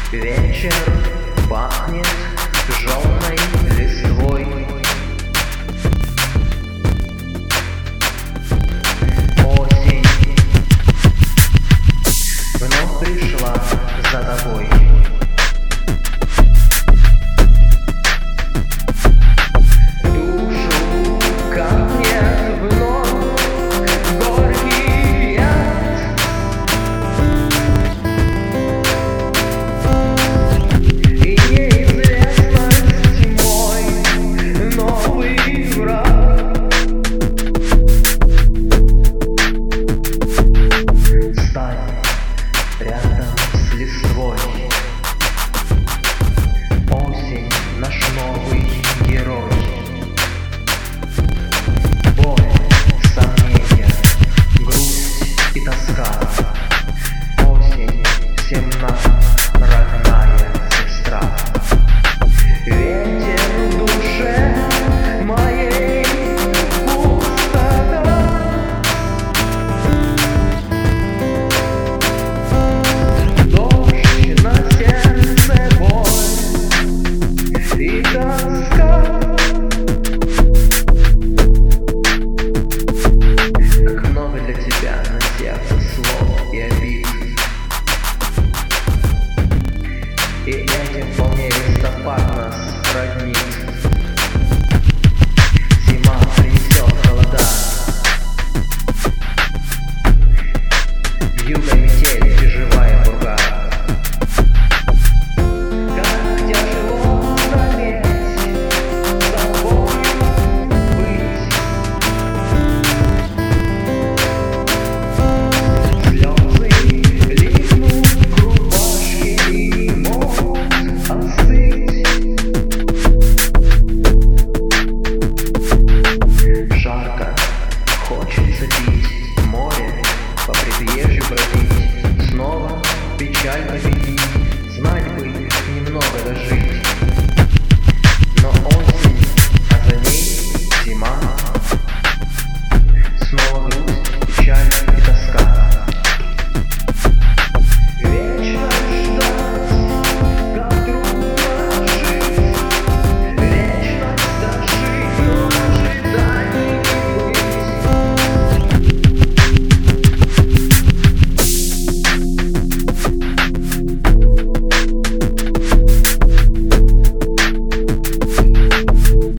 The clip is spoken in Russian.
Вечер пахнет желтой листвой. Осень вновь пришла за тобой. Душу камнет вновь горький яд. И неизвестность мой новый враг. Стань рядом с листвой. Осень — наш новый герой. Боль, сомнения, грусть и тоска. Осень всем нам родная сестра. Ветер в душе моей пустота. Дождь на сердце, боль и тоска. Как много для тебя на сердце слов и обид. И этим вполне листопад нас роднит.